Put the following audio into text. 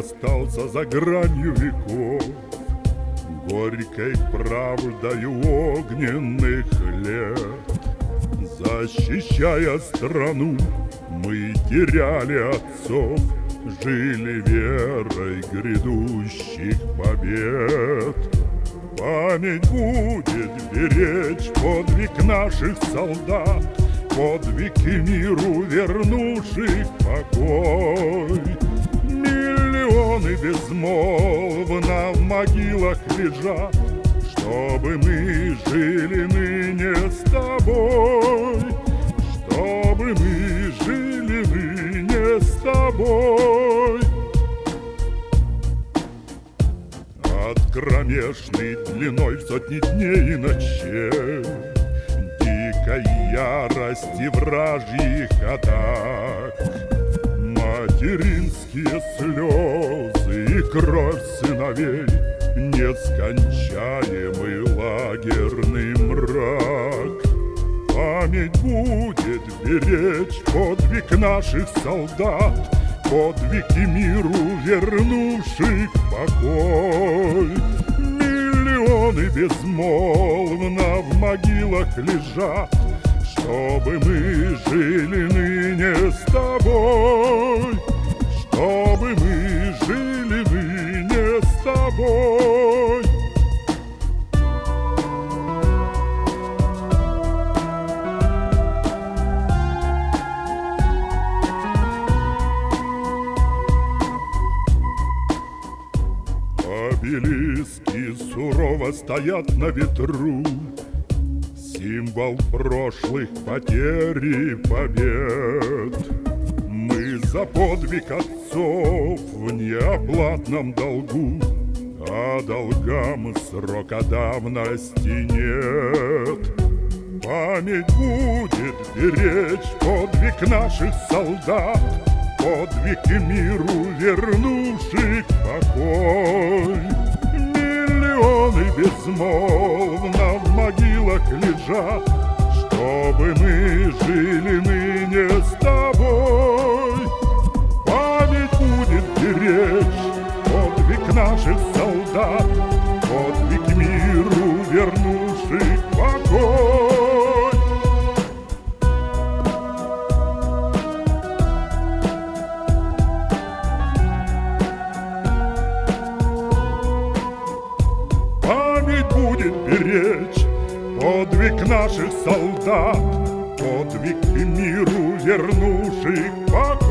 остался за гранью веков, горькой правдою огненных лет. Защищая страну, мы теряли отцов, жили верой грядущих побед. Память будет беречь подвиг наших солдат, подвиги миру вернувших покой. Миллионы безмолвно в могилах лежат, чтобы мы жили ныне с тобой, чтобы мы жили ныне с тобой. От кромешной длиной в сотни дней и ночей, дикой ярости вражьих атак, материнские слезы и кровь сыновей, нескончаемый лагерный мрак. Память будет беречь подвиг наших солдат, подвиги миру вернувших покой. Миллионы безмолвно в могилах лежат, чтобы мы жили ныне с тобой, чтобы мы жили ныне с тобой. Обелиски сурово стоят на ветру, символ прошлых потерь и побед. Мы за подвиг отцов в неоплатном долгу, а долгам срока давности нет. Память будет беречь подвиг наших солдат, подвиги миру вернувших покой. Миллионы безмолвно в могилах лежат, чтобы мы жили ныне с тобой. Память будет беречь подвиг наших солдат, подвиг миру вернувших покой. Будет беречь подвиг наших солдат, подвиг миру вернувших покой.